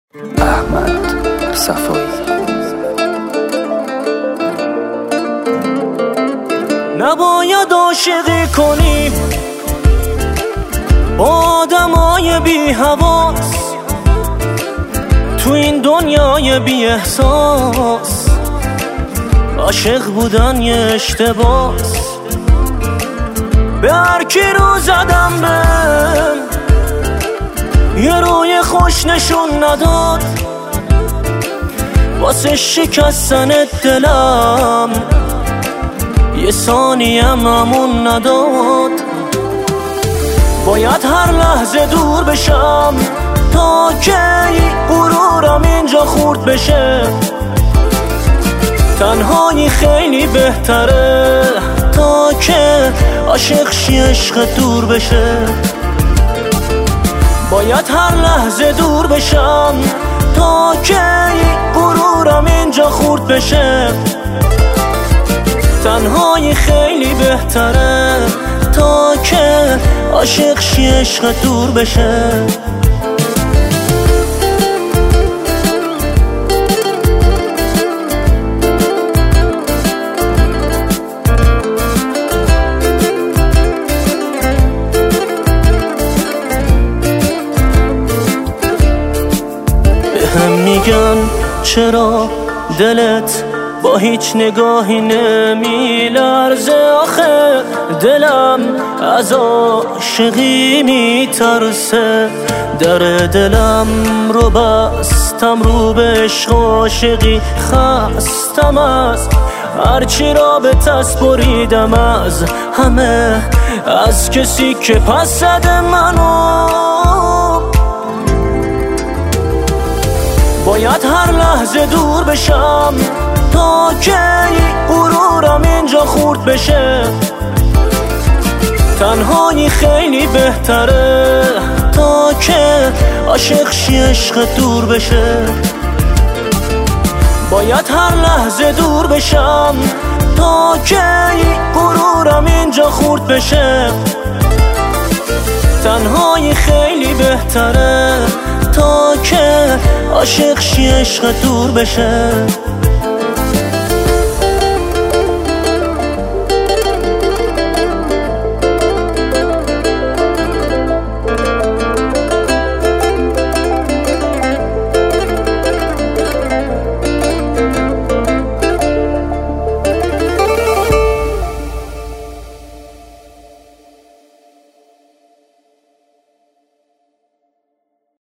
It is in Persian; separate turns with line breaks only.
احمد صفایی.
نباید عاشقی کنی با آدمای بی حواس، تو این دنیای بی احساس عاشق بودن یه اشتباس. به هر کی رو زدم بهم یه روی خوش نشون نداد، واسه شکستن دلم یه ثانیم امون نداد. باید هر لحظه دور بشم تا که غرورم اینجا خورد بشه. تنهایی خیلی بهتره تا که عاشق شی عشق دور بشه. باید هر لحظه دور بشم تا که غرورم اینجا خورد بشه. تنهایی خیلی بهتره تا که عاشق شی عشق دور بشه. بهم میگن چرا دلت با هیچ نگاهی نمیلرزه، آخه دلم از عاشقی میترسه. در دلم رو بستم رو به عشق و عاشقی، خستم از هرچی رابطه است، بریدم از همه، از کسی که پس زده منو. باید هر لحظه دور بشم تا که غرورم اینجا خورد بشه. تنهایی خیلی بهتره تا که عاشق شی عشق دور بشه. باید هر لحظه دور بشم تا که غرورم اینجا خورد بشه. تنهایی خیلی بهتره تا که عاشق شی عشق دور بشه.